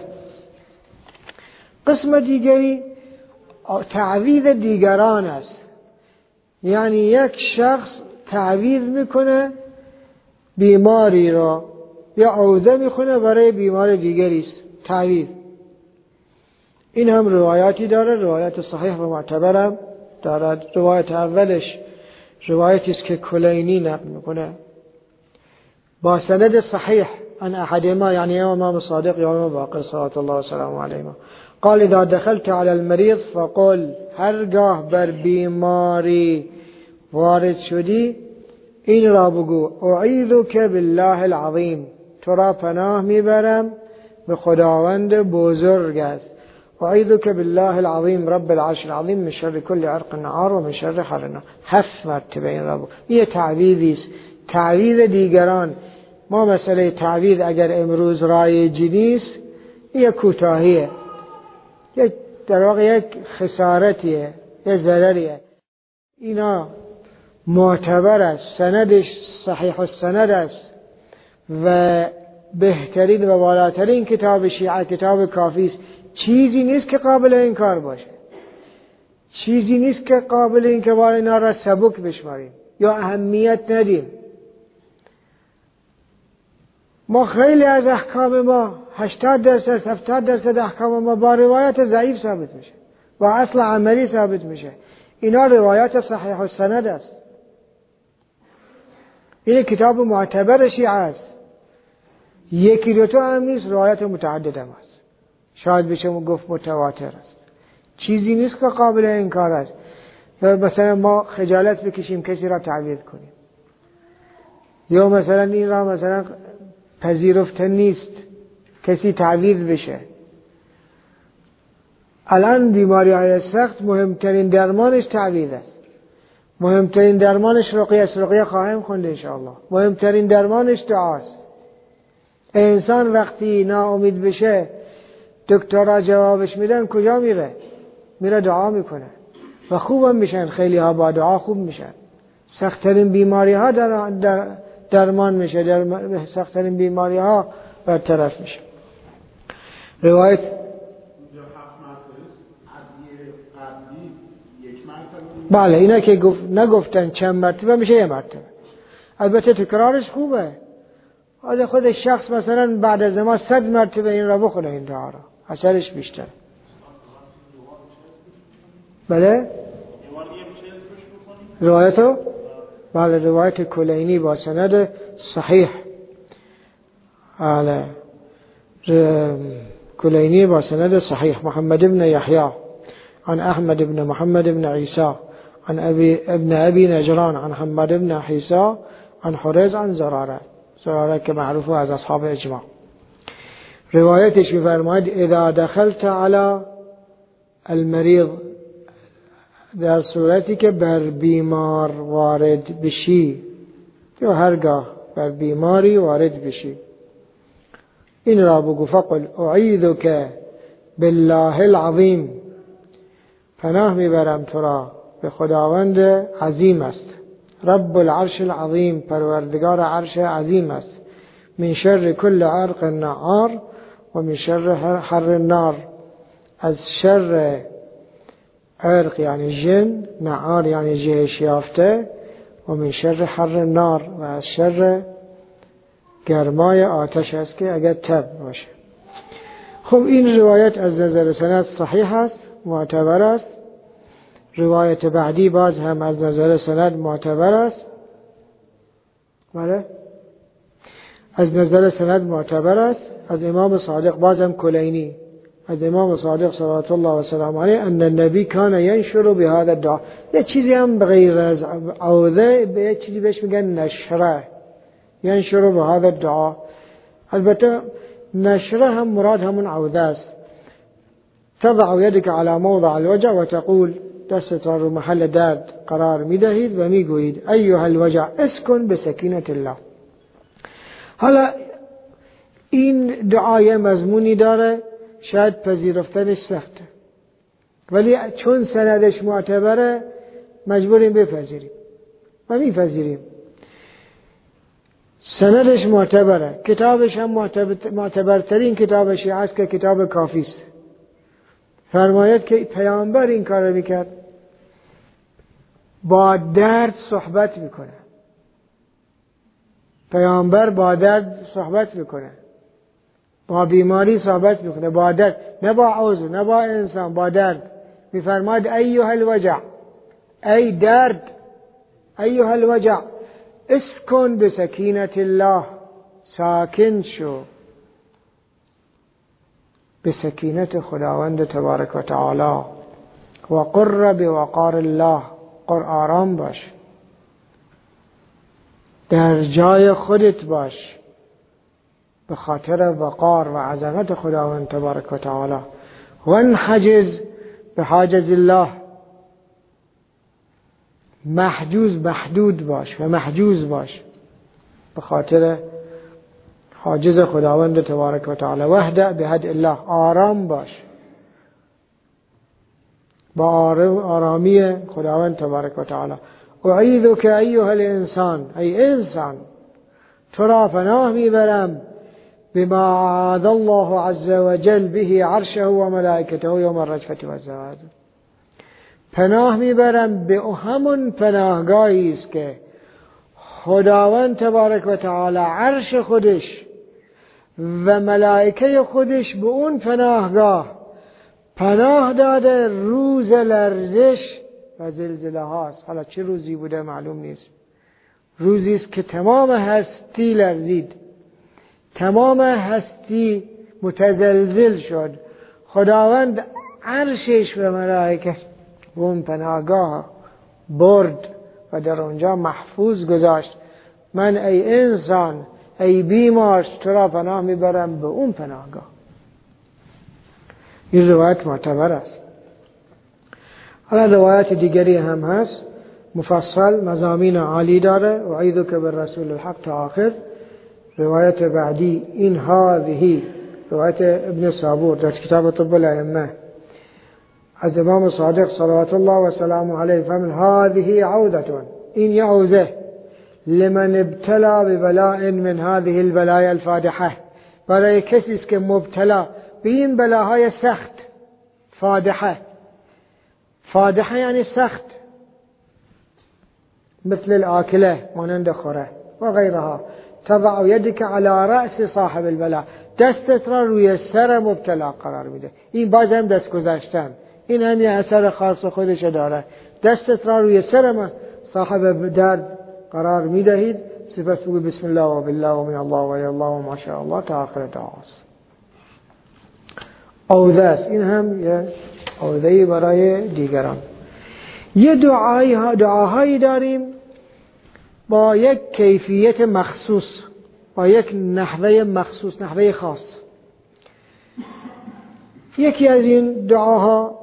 D: قسم دیگری تعویذ دیگران است، یعنی یک شخص تعویذ میکنه بیماری را، یا اعوذه میخونه برای بیمار دیگری است، تعویذ. این هم روایاتی داره، روایت صحیح و معتبرم دارد. روایت اولش روایتی است که کلینی نقل میکنه با سند صحیح عن احدهما، یعنی امام صادق یا امام باقر صلوات الله و سلام علیهما، قال اذا دخلت على المریض فقل، هرگاه بر بیماری وارد شدی این را بگو، اعیذک بالله العظیم، تو را پناه میبرم به خداوند بزرگ است. اعیذک بالله العظیم رب العرش العظیم من شر کل عرق نعار و من شر حر النار. 7 مرتبه این را بگو. این تعویذی است، تعویذ دیگران. ما مسئله تعویذ اگر امروز رایجی نیست، یک کوتاهیه، در واقع یک خسارتیه، یک ضرریه. اینا معتبر است، سندش صحیح السند است و بهترین و بالاترین کتاب شیعه کتاب کافی است. چیزی نیست که قابل انکار باشه، چیزی نیست که قابل این که با اینا را سبک بشماریم یا اهمیت ندیم. ما خیلی از احکام ما 80% 70% احکام ما با روایت ضعیف ثابت میشه، با اصل عملی ثابت میشه. اینا روایت صحیح السند است. این کتاب معتبر شیعه است، یکی دو تا هم نیست، روایت متعدد هم است، شاید بشه گفت متواتر است. چیزی نیست که قابل انکار است. مثلا ما خجالت بکشیم کسی را تعویذ کنیم، یا مثلا این را مثلا پذیرفته نیست کسی تعویذ بشه. الان بیماری های سخت مهمترین درمانش تعویذ است، مهمترین درمانش رقیه است. رقیه خواهیم خوند انشاءالله. مهمترین درمانش دعاست. انسان وقتی ناامید بشه، دکترها جوابش میدن، کجا میره؟ میره دعا میکنه و خوبم میشن. خیلی ها با دعا خوب میشن. سختترین بیماری ها درمان میشه، سختترین بیماری ها برطرف میشه. روایت بله، اینا که نگفتن چند مرتبه، میشه یه مرتبه. البته تکرارش خوبه. حالا خود شخص مثلا بعد از نماز 100 مرتبه این را بخونه، این دعا را، اثرش بیشتر. بله روایتو بله روایت کلینی با سند صحیح. بله كليني بسند صحيح محمد بن يحيى عن أحمد بن محمد بن عيسى عن أبي نجران عن حماد بن عيسى عن حريز عن زرارة كمعروف از أصحاب إجماع. روايتش بفرماید اذا دخلت على المريض، در صورتی که بر بیمار وارد بشی، یا هرگاه بر بیماری وارد بشی، این را بگو فقل اعیذک بالله العظیم، پناه میبرم تو را به خداوند عظیم است، رب العرش العظیم، پروردگار عرش عظیم است، من شر کل عرق نعار و من شر حر النار، از شر عرق یعنی جن، نعار یعنی جهش یافته، و من شر حر النار، و از شر گرمای آتش است که اگر تب باشه. خب این روایت از نظر سند صحیح است، معتبر است. روایت بعدی باز هم از نظر سند معتبر است. بله از نظر سند معتبر است. از امام صادق باز هم کلینی، از امام صادق صلوات الله و سلام علیه ان النبی کان ینشر بهذا الدعاء. یه چیزی هم غیر از عوضه، به یه چیزی بهش میگن نشره، ینشر بهذا الدعاء. البته نشره هم مراد همون عوضه است. تضع یدک علی موضع الوجع و تقول، دستت را رو محل درد قرار میدهید و میگویید ایها الوجع اسکن بسکینة الله. حالا این دعای مضمونی داره، شاید پذیرفتنش سخته، ولی چون سندش معتبره مجبوریم بپذیریم و میپذیریم. سندش معتبره، کتابش هم معتبرترین کتاب شیعه است که کتاب کافی است. فرماید که پیامبر این کار رو میکرد، با درد صحبت میکنه. پیامبر با درد صحبت میکنه، با بیماری صحبت میکنه، با درد، نه با عضو نه با انسان، با درد. میفرماد ایها الوجع، ای درد، ایها الوجع اسکن بسکینة الله، ساکن شو به سکینت خداوند تبارک و تعالی، و قر بوقار الله، قر آرام باش، در جای خودت باش به خاطر وقار و عظمت خداوند تبارک و تعالی. و انحجز به حاجز الله، محجوز محدود باش و محجوز باش به خاطر حاجز خداوند تبارک و تعالی. وحده به حد الله، آرام باش با آرامی خداوند تبارک و تعالی. اعیذک ایها الانسان، ای انسان تو را پناه میبرم بما عاد الله عز وجل به عرشه و ملائکته یوم الرجفة والزوال، پناه میبرم به همون پناهگاهی است که خداوند تبارک و تعالی عرش خودش و ملائکه خودش به اون پناهگاه پناه داده روز لرزش و زلزله هاست. حالا چه روزی بوده معلوم نیست. روزی است که تمام هستی لرزید، تمام هستی متزلزل شد. خداوند عرشش و ملائکه و اون پناهگاه برد و در اونجا محفوظ گذاشت. من ای انسان، ای بیمار، تو را پناه میبرم به اون پناهگاه. این روایت معتبر است. حالا روایت دیگری هم هست مفصل، مضامین عالی داره. اعیذک بالرسول الحق تا آخر. روایت بعدی این هذه، روایت ابن صابور در کتاب طب الائمه از امام صادق صلوات الله و سلامه علیه فرمود هذه عودتون، این یه عوضه لمن ابتلا ببلاء من هذه البلايا الفادحه، برای کسی است که مبتلا به این بلاهای سخت. فادحه، فادحه یعنی سخت، مثل الاکله، مانند خوره و غیرها. تضع یدک علی رأس صاحب البلاء، دستت را روی سر مبتلا قرار میده. این باز هم دست گذاشتن، این هم یه اثر خاص خودش داره. دستت را روی سر صاحب درد قرار میدهید، سپس بگو بسم الله و بالله و من الله و الی الله و ما شاء الله تا آخر دعاست. عوده است، این هم یه عوده‌ای برای دیگران. یه دعاهایی داریم با یک کیفیت مخصوص، با یک نحوه مخصوص، نحوه خاص. یکی از این دعاها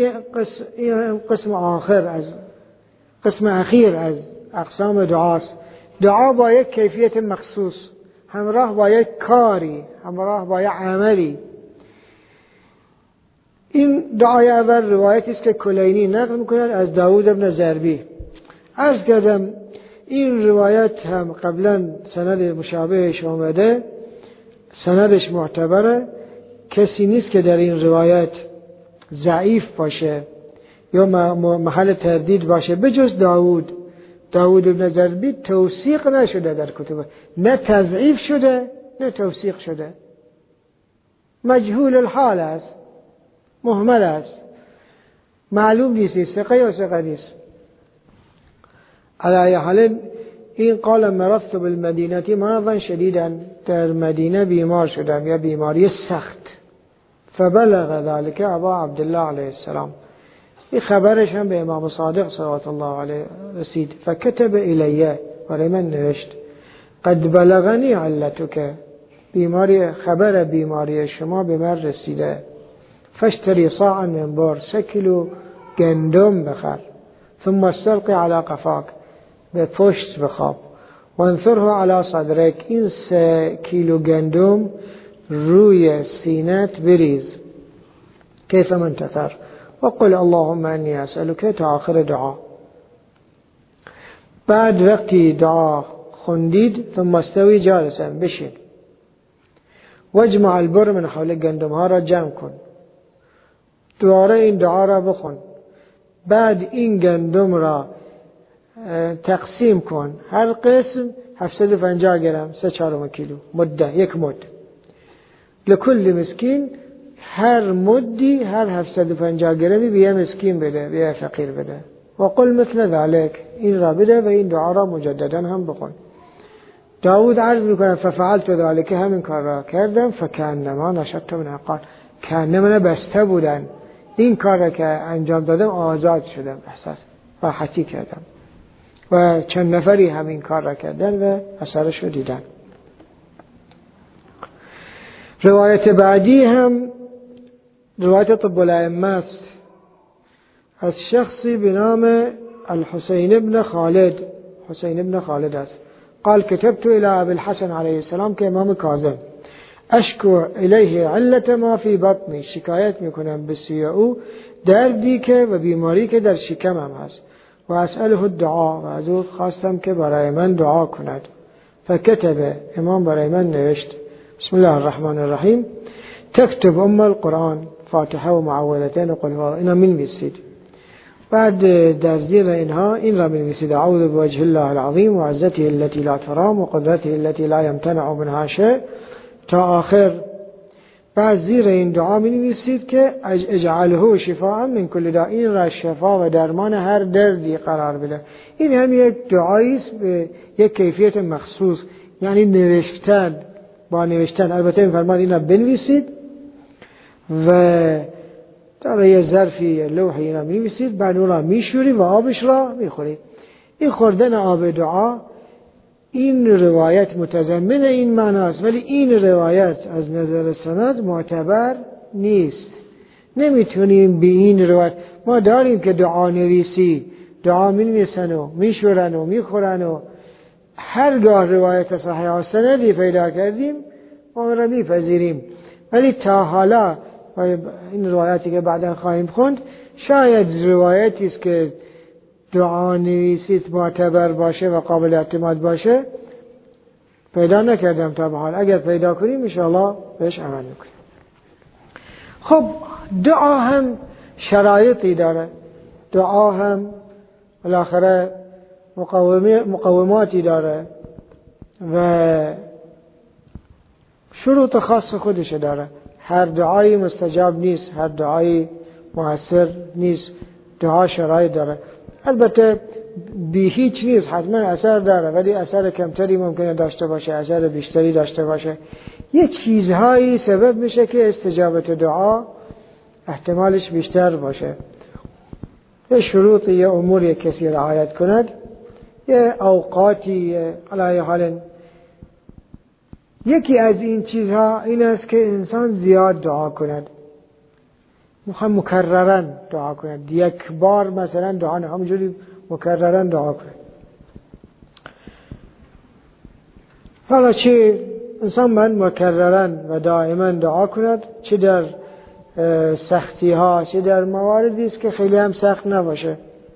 D: قسم اخیر از اقسام دعاست. دعا با یک کیفیت مخصوص، همراه با یک کاری، همراه با یک عملی. این دعای اول روایتی است که کلینی نقل می‌کند از داوود بن ضربی. عرض کردم این روایت هم قبلا سند مشابهش آمده، سندش معتبره، کسی نیست که در این روایت ضعیف باشه یا محل تردید باشه بجز داوود بن ضربی. توثیق نشده در کتب، نه تضعیف شده نه توثیق شده، مجهول الحال است، مهمل است، معلوم نیست ثقه یا ثقه نیست. علی حال این قال مرضت بالمدینه مرضا شدیدا، در مدینه بیمار شدم یا بیماری سخت. فبلغ ذلك ابا عبدالله علیه السلام، این خبرش هم به امام صادق صلوات الله علیه رسید. فکتب الیه، برای من نوشت قد بلغنی علتک، خبر بیماری شما به من رسیده. فاشتری صاعا من بر، 3 کیلو گندم بخر. ثم استلقی علی قفاک، به پشت بخواب. و انثره علی صدرک، این 3 کیلو گندم روی سینت بریز. کیف منتثر و قل اللهم انی اسألک تا آخر دعا. بعد وقتی دعا خوندید ثم استوی جالسا، بشین. واجمع البر من حول، گندم ها را جمع کن. دوباره این دعا را بخون. بعد این گندم را تقسیم کن، هر قسم 750 گرم، 3/4 کیلو، مده، 1 مد. لکل مسکین، هر مدی، هر 750 گرمی به یه مسکین بده، به یه فقیر بده. و قل مثل ذلك، این را بده و این دعا را مجددا هم بخون. داود عرض میکنه ففعلت ذلك، همین کار را کردم. فکأنما نشطت من عقال، کأنما بسته بودن، این کار را که انجام دادم آزاد شدم، احساس راحتی کردم. و چند نفری همین کار را کردن و اثرش رو دیدن. روایت بعدی هم روایت طب الائمه است، از شخصی به نام الحسین ابن خالد. حسین ابن خالد است. قال كتبت الى ابي الحسن علیه السلام، که امام کاظم، اشکو الیه علت ما فی بطنی، شکایت میکنم به سوی او دردی که و بیماری که در شکمم هست. و اسأله الدعا، و از او خواستم که برای من دعا کند. فکتب، امام برای من نوشت بسم الله الرحمن الرحیم تكتب ام القرآن، فاتحه و معوذتین و قل هو، اینا می‌نویسید. بعد در زیر اینها این را می‌نویسید اعوذ بوجه الله العظیم و عزته التي لا ترام و قدرته التي لا يمتنع منها شيء تا آخر. بعد زیر این دعا می‌نویسید که اجعله شفاء من کل داء، این را شفا و درمان هر دردی قرار بده. این هم یک دعایی است به یک کیفیت مخصوص، یعنی نوشتن، با نوشتن. البته می‌فرماد این را بنویسید و در یه ظرفی لوحی اینا می‌نویسید، بعد اون را می‌شورید و آبش را می‌خورید. این خوردن آب دعا، این روایت متضمن این معناست، ولی این روایت از نظر سند معتبر نیست. نمیتونیم به این روایت، ما داریم که دعا نویسی، دعا می‌نویسن و می‌شورن و می‌خورن و هرگاه روایت صحیح و سندی پیدا کردیم ما را می‌پذیریم. ولی تا حالا این روایتی که بعدا خواهیم خوند شاید روایتی است که دعا نویسید معتبر باشه و قابل اعتماد باشه پیدا نکردم تا به حال. اگر پیدا کنیم ان شاء الله بهش عمل میکنیم. خب دعا هم شرایطی داره، دعا هم بالاخره مقوماتی داره و شروط خاص خودش داره. هر دعایی مستجاب نیست، هر دعایی مؤثر نیست، دعا شرایط داره. البته بی هیچ نیست، حتما اثر داره، ولی اثر کمتری ممکنه داشته باشه، اثر بیشتری داشته باشه. یه چیزهایی سبب میشه که استجابت دعا احتمالش بیشتر باشه. یه شروط، یه امور کسی رعایت کند، یه اوقاتی، علی حال. یکی از این چیزها این است که انسان زیاد دعا کند، مکررن دعا کند، یک بار مثلا دعا نه، همونجوری مکررن دعا کند. حالا چه انسان من مکررن و دائما دعا کند، چه در سختی ها، چه در مواردی است که خیلی هم سخت نباشه،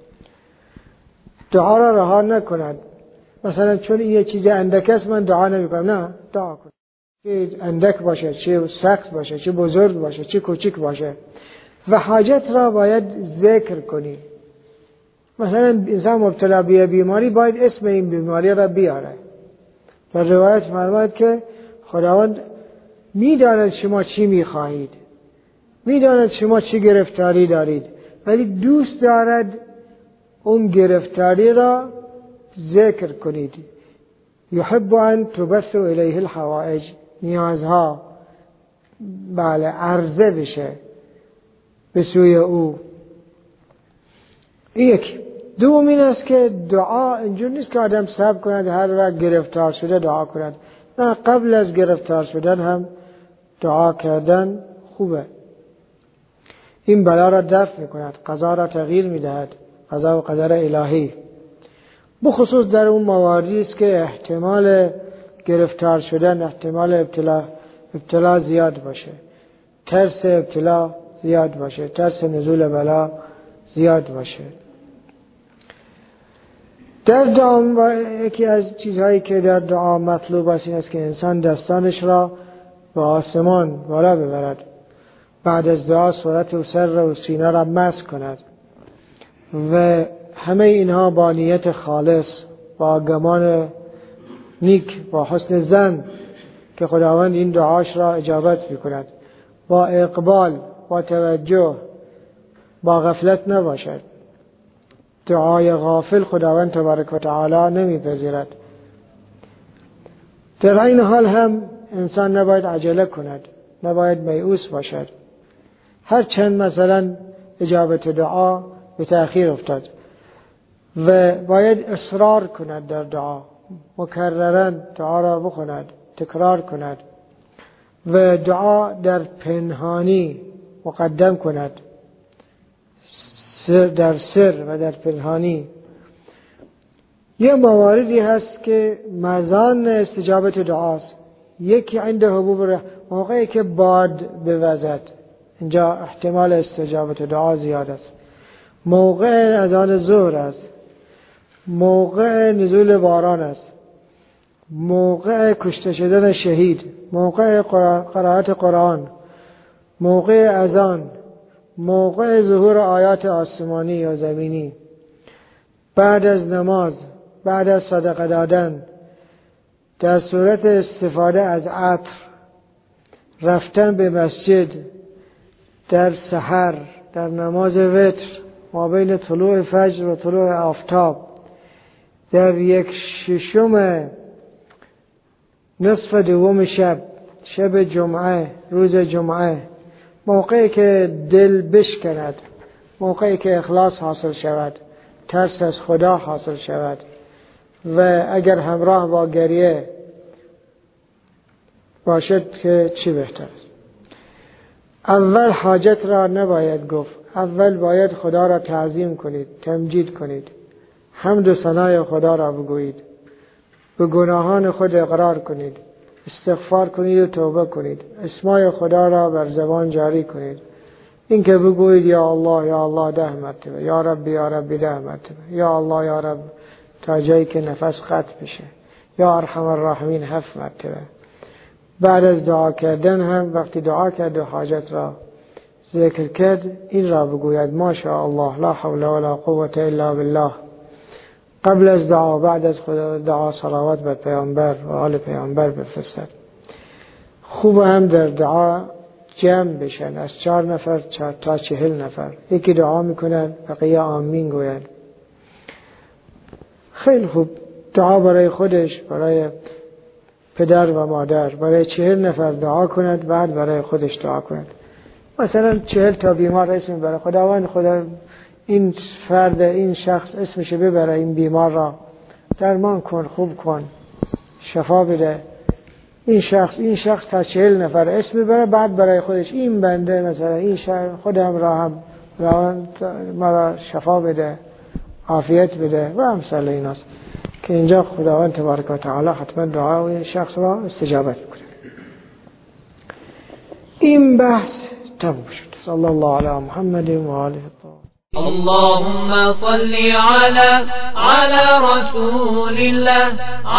D: دعا را رها نکند. مثلا چون این یه چیز اندک است من دعا نمی کنم، نه، دعا کن، چه اندک باشه، چه سخت باشه، چه بزرگ باشه، چه کوچک باشه. و حاجت را باید ذکر کنی. مثلا انسان مبتلا به بیماری باید اسم این بیماری را بیاره. در روایت فرمود که خداوند میداند شما چی میخواهید، میداند شما چی گرفتاری دارید، ولی دوست دارد اون گرفتاری را ذکر کنید. یحب ان تبث الیه الحوائج، نیازها بله عرضه بشه به سوی او. یک. دوم این است که دعا اینجور نیست که آدم صبر کند هر وقت گرفتار شده دعا کند، نه، قبل از گرفتار شدن هم دعا کردن خوبه. این بلا را دفع میکند، قضا را تغییر میدهد، قضا و قدر الهی. بخصوص در اون مواردی است که احتمال گرفتار شدن، احتمال ابتلا زیاد باشه، ترس ابتلا زیاد باشه، ترس نزول بلا زیاد باشه. در دعا یکی از چیزهایی که در دعا مطلوب است این است که انسان دستانش را به آسمان بالا ببرد، بعد از دعا صورت و سر و سینه را مس کند و همه اینها با نیت خالص، با گمان نیک، با حسن ظن که خداوند این دعاش را اجابت میکند، با اقبال، با توجه، با غفلت نباشد. دعای غافل خداوند تبارک و تعالی نمیپذیرد. در این حال هم انسان نباید عجله کند، نباید میؤوس باشد. هر چند مثلا اجابت دعا به تأخیر افتاد و باید اصرار کند در دعا، مکررن دعا را بخواند، تکرار کند و دعا در پنهانی مقدم کند، در سر و در پنهانی. یه مواردی هست که مزان استجابت دعاست. یکی عند حبوب موقعی که باد بوزد، اینجا احتمال استجابت دعا زیاد است. موقع اذان ظهر است، موقع نزول باران است، موقع کشته شدن شهید، موقع قرائت قرآن، موقع اذان، موقع ظهور آیات آسمانی یا زمینی، بعد از نماز، بعد از صدقه دادن، در صورت استفاده از عطر، رفتن به مسجد، در سحر، در نماز وتر ما بین طلوع فجر و طلوع آفتاب، در 1/6 نصف دوم شب، شب جمعه، روز جمعه، موقعی که دل بشکند، موقعی که اخلاص حاصل شود، ترس از خدا حاصل شود و اگر همراه با گریه باشد که چی بهتر است. اول حاجت را نباید گفت، اول باید خدا را تعظیم کنید، تمجید کنید، حمد و ثنای خدا را بگویید، به گناهان خود اقرار کنید، استغفار کنید و توبه کنید، اسمای خدا را بر زبان جاری کنید. این که بگویید یا الله 10 مرتبه، یا ربی 10 مرتبه، یا الله یا رب تا جایی که نفس قطع بشه، یا ارحم الراحمین 7 مرتبه. بعد از دعا کردن هم وقتی دعا کرد و حاجت را ذکر کرد این را بگوید ما شاء الله لا حول ولا قوة الا بالله. قبل از دعا، بعد از خدا دعا صلوات بر پیامبر و آل پیامبر بفرستد. خوب هم در دعا جمع بشن، از 4 نفر تا 40 نفر، یکی دعا میکنن بقیه آمین گوین. خیلی خوب دعا برای خودش، برای پدر و مادر، برای 40 نفر دعا کند، بعد برای خودش دعا کند. مثلا 40 تا بیمار اسم ببره، خداوند خدا این فرد، این شخص اسمش ببره، این بیمار را درمان کن، خوب کن، شفا بده. این شخص تا 40 نفر اسم ببره، بعد برای خودش این بنده مثلا این خودم را هم مرا شفا بده، عافیت بده و امثال ایناست که اینجا خداوند تبارک و تعالی حتما دعای شخص را استجابت میکنه. این بحث تموم شد. صلی الله علی محمد و آله الطاهرین.
E: اللهم صل على رسول الله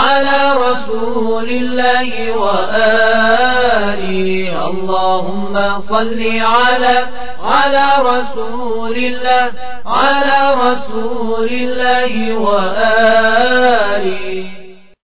E: وآله. اللهم صل على رسول الله وآله.